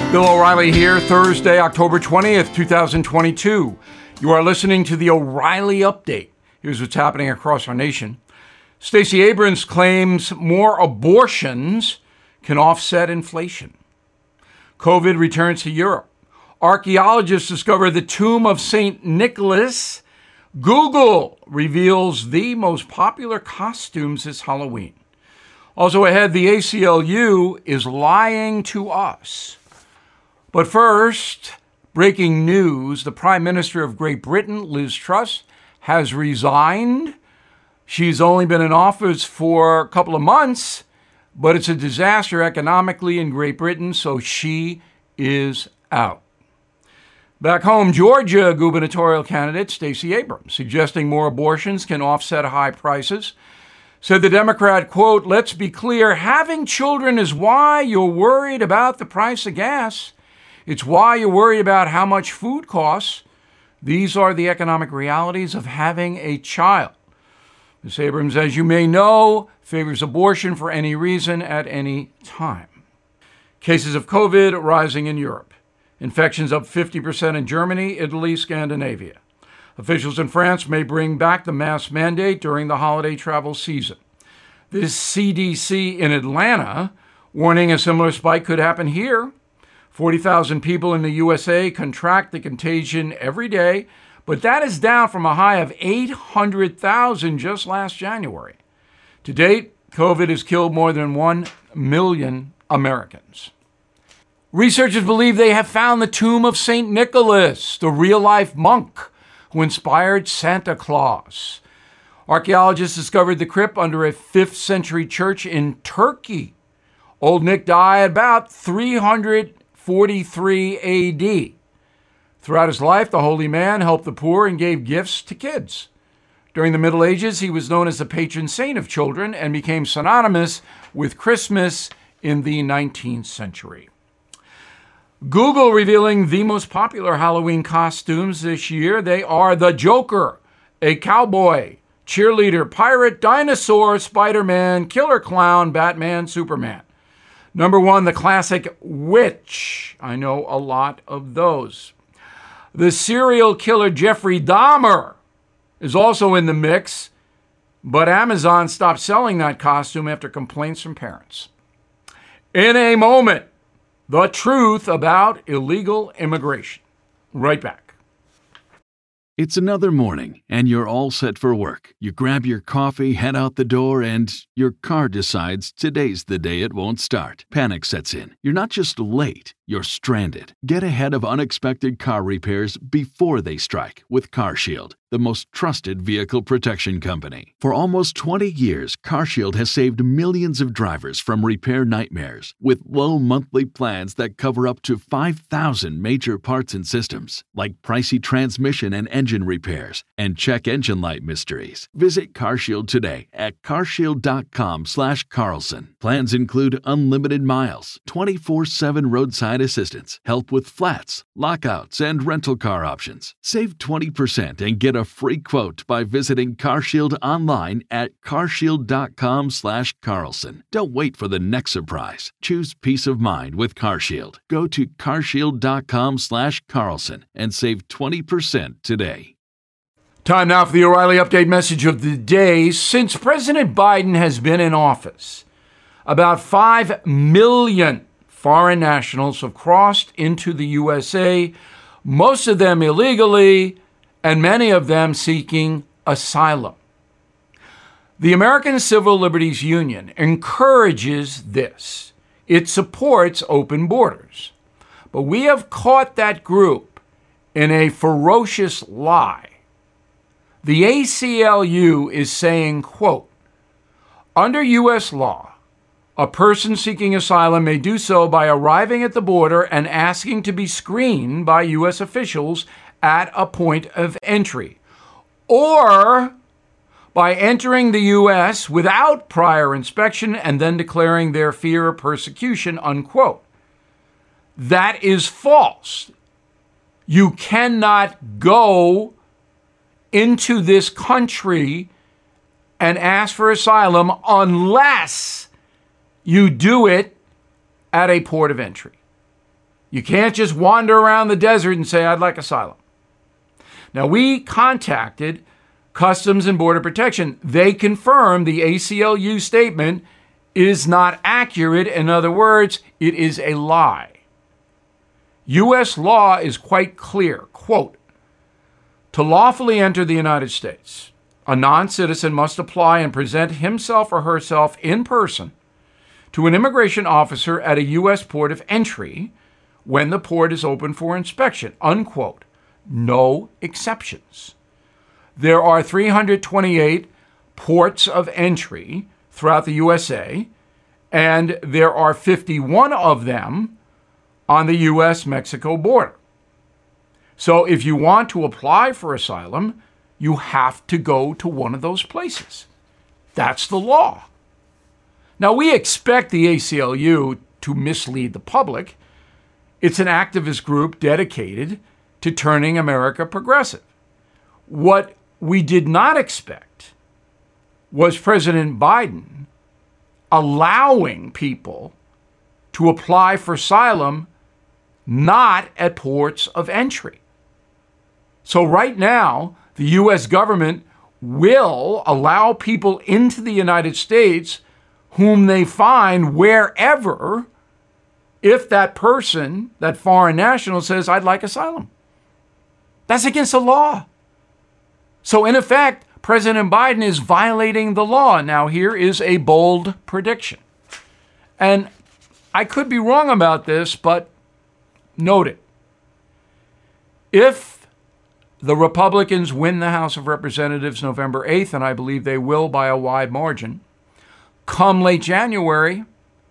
Bill O'Reilly here, Thursday, October 20th, 2022. You are listening to the O'Reilly Update. Here's what's happening across our nation. Stacey Abrams claims more abortions can offset inflation. COVID returns to Europe. Archaeologists discover the tomb of St. Nicholas. Google reveals the most popular costumes this Halloween. Also ahead, the ACLU is lying to us. But first, breaking news, the Prime Minister of Great Britain, Liz Truss, has resigned. She's only been in office for a couple of months, but it's a disaster economically in Great Britain, so she is out. Back home, Georgia gubernatorial candidate Stacey Abrams, suggesting more abortions can offset high prices, said the Democrat, quote, "Let's be clear, having children is why you're worried about the price of gas. It's why you're worried about how much food costs. These are the economic realities of having a child." Ms. Abrams, as you may know, favors abortion for any reason at any time. Cases of COVID rising in Europe. Infections up 50% in Germany, Italy, Scandinavia. Officials in France may bring back the mask mandate during the holiday travel season. The CDC in Atlanta warning a similar spike could happen here. 40,000 people in the USA contract the contagion every day, but that is down from a high of 800,000 just last January. To date, COVID has killed more than 1 million Americans. Researchers believe they have found the tomb of St. Nicholas, the real-life monk who inspired Santa Claus. Archaeologists discovered the crypt under a 5th century church in Turkey. Old Nick died about 343 AD. Throughout his life, the holy man helped the poor and gave gifts to kids. During the Middle Ages, he was known as the patron saint of children and became synonymous with Christmas in the 19th century. Google revealing the most popular Halloween costumes this year. They are the Joker, a cowboy, cheerleader, pirate, dinosaur, Spider-Man, killer clown, Batman, Superman. Number 1, the classic witch. I know a lot of those. The serial killer Jeffrey Dahmer is also in the mix, but Amazon stopped selling that costume after complaints from parents. In a moment, the truth about illegal immigration. Right back. It's another morning, and you're all set for work. You grab your coffee, head out the door, and your car decides today's the day it won't start. Panic sets in. You're not just late, you're stranded. Get ahead of unexpected car repairs before they strike with CarShield, the most trusted vehicle protection company. For almost 20 years, CarShield has saved millions of drivers from repair nightmares with low monthly plans that cover up to 5,000 major parts and systems, like pricey transmission and engine repairs and check engine light mysteries. Visit CarShield today at carshield.com/Carlson. Plans include unlimited miles, 24/7 roadside assistance, help with flats, lockouts, and rental car options. Save 20% and get a free quote by visiting CarShield online at carshield.com/Carlson. Don't wait for the next surprise. Choose peace of mind with CarShield. Go to carshield.com/Carlson and save 20% today. Time now for the O'Reilly Update message of the day. Since President Biden has been in office, about 5 million foreign nationals have crossed into the USA, most of them illegally, and many of them seeking asylum. The American Civil Liberties Union encourages this. It supports open borders. But we have caught that group in a ferocious lie. The ACLU is saying, quote, under U.S. law, a person seeking asylum may do so by arriving at the border and asking to be screened by U.S. officials at a point of entry, or by entering the U.S. without prior inspection and then declaring their fear of persecution, unquote. That is false. You cannot go into this country and ask for asylum unless you do it at a port of entry. You can't just wander around the desert and say, I'd like asylum. Now, we contacted Customs and Border Protection. They confirmed the ACLU statement is not accurate. In other words, it is a lie. U.S. law is quite clear. Quote, to lawfully enter the United States, a non-citizen must apply and present himself or herself in person to an immigration officer at a U.S. port of entry when the port is open for inspection, unquote. No exceptions. There are 328 ports of entry throughout the USA, and there are 51 of them on the U.S.-Mexico border. So if you want to apply for asylum, you have to go to one of those places. That's the law. Now, we expect the ACLU to mislead the public. It's an activist group dedicated to turning America progressive. What we did not expect was President Biden allowing people to apply for asylum not at ports of entry. So right now, the U.S. government will allow people into the United States whom they find wherever, if that person, that foreign national, says, I'd like asylum. That's against the law. So in effect, President Biden is violating the law. Now, here is a bold prediction. And I could be wrong about this, but note it. If the Republicans win the House of Representatives November 8th, and I believe they will by a wide margin, come late January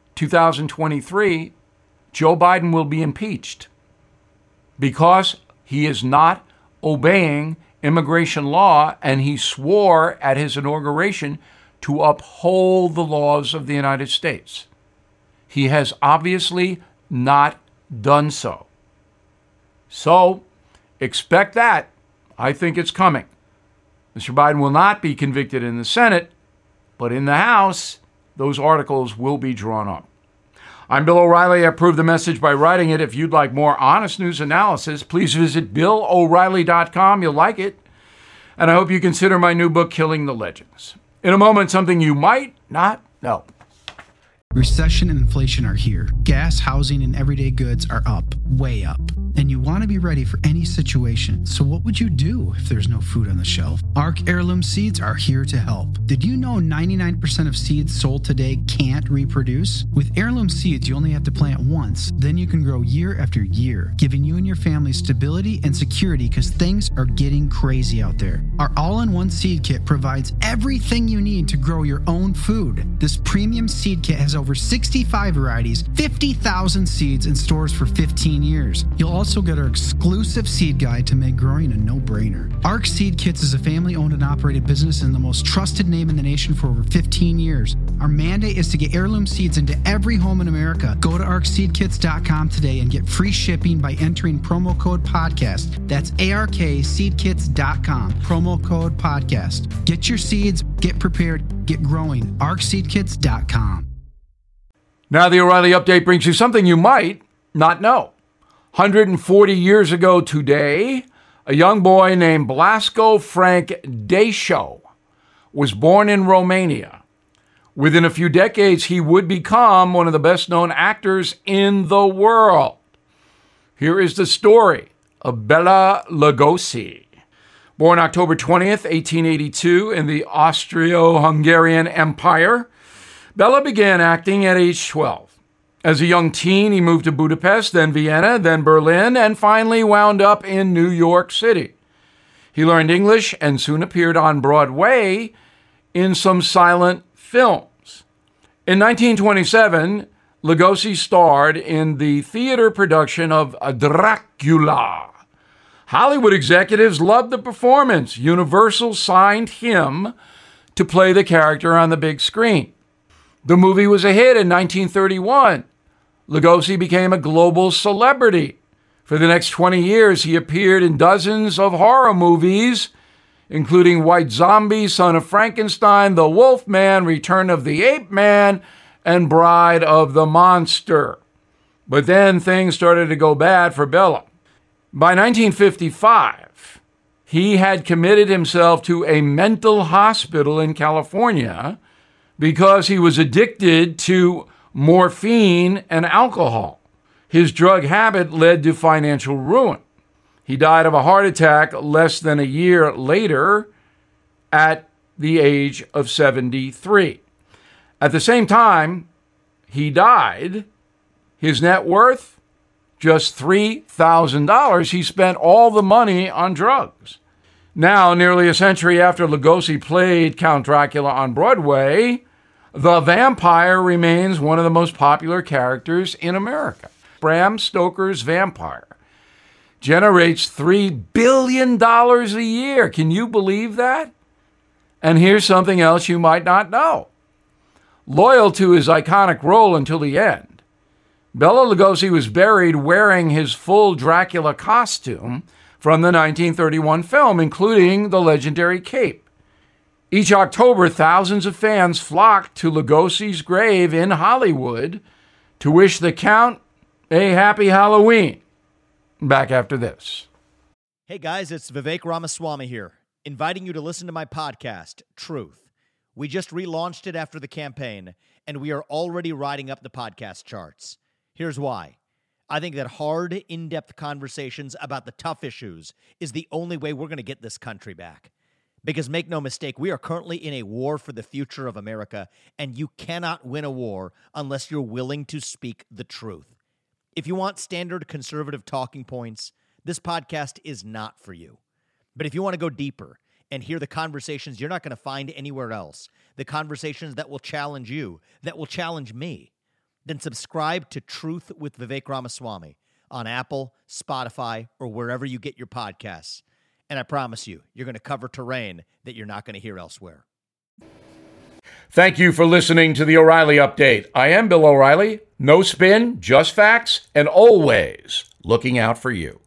2023, Joe Biden will be impeached because he is not obeying immigration law, and he swore at his inauguration to uphold the laws of the United States. He has obviously not done so. So expect that. I think it's coming. Mr. Biden will not be convicted in the Senate, but in the House, those articles will be drawn up. I'm Bill O'Reilly. I approve the message by writing it. If you'd like more honest news analysis, please visit BillO'Reilly.com. You'll like it. And I hope you consider my new book, Killing the Legends. In a moment, something you might not know. Recession and inflation are here. Gas, housing, and everyday goods are up, way up. And you want to be ready for any situation. So what would you do if there's no food on the shelf? ARC Heirloom Seeds are here to help. Did you know 99% of seeds sold today can't reproduce? With Heirloom Seeds, you only have to plant once. Then you can grow year after year, giving you and your family stability and security because things are getting crazy out there. Our all-in-one seed kit provides everything you need to grow your own food. This premium seed kit has over 65 varieties, 50,000 seeds in stores for 15 years. You'll also get our exclusive seed guide to make growing a no-brainer. ARC Seed Kits is a family-owned and operated business and the most trusted name in the nation for over 15 years. Our mandate is to get heirloom seeds into every home in America. Go to arcseedkits.com today and get free shipping by entering promo code podcast. That's ARKseedkits.com, promo code podcast. Get your seeds, get prepared, get growing. arcseedkits.com. Now, the O'Reilly Update brings you something you might not know. 140 years ago today, a young boy named Blasco Frank Deșo was born in Romania. Within a few decades, he would become one of the best-known actors in the world. Here is the story of Bela Lugosi. Born October 20th, 1882 in the Austro-Hungarian Empire, Bela began acting at age 12. As a young teen, he moved to Budapest, then Vienna, then Berlin, and finally wound up in New York City. He learned English and soon appeared on Broadway in some silent films. In 1927, Lugosi starred in the theater production of Dracula. Hollywood executives loved the performance. Universal signed him to play the character on the big screen. The movie was a hit in 1931. Lugosi became a global celebrity. For the next 20 years, he appeared in dozens of horror movies, including White Zombie, Son of Frankenstein, The Wolf Man, Return of the Ape Man, and Bride of the Monster. But then things started to go bad for Bello. By 1955, he had committed himself to a mental hospital in California because he was addicted to morphine and alcohol. His drug habit led to financial ruin. He died of a heart attack less than a year later at the age of 73. At the same time he died, his net worth, just $3,000. He spent all the money on drugs. Now, nearly a century after Lugosi played Count Dracula on Broadway, the vampire remains one of the most popular characters in America. Bram Stoker's vampire generates $3 billion a year. Can you believe that? And here's something else you might not know. Loyal to his iconic role until the end, Bela Lugosi was buried wearing his full Dracula costume from the 1931 film, including the legendary cape. Each October, thousands of fans flock to Lugosi's grave in Hollywood to wish the Count a happy Halloween. Back after this. Hey guys, it's Vivek Ramaswamy here, inviting you to listen to my podcast, Truth. We just relaunched it after the campaign, and we are already riding up the podcast charts. Here's why. I think that hard, in-depth conversations about the tough issues is the only way we're going to get this country back. Because make no mistake, we are currently in a war for the future of America, and you cannot win a war unless you're willing to speak the truth. If you want standard conservative talking points, this podcast is not for you. But if you want to go deeper and hear the conversations you're not going to find anywhere else, the conversations that will challenge you, that will challenge me, then subscribe to Truth with Vivek Ramaswamy on Apple, Spotify, or wherever you get your podcasts. And I promise you, you're going to cover terrain that you're not going to hear elsewhere. Thank you for listening to the O'Reilly Update. I am Bill O'Reilly. No spin, just facts, and always looking out for you.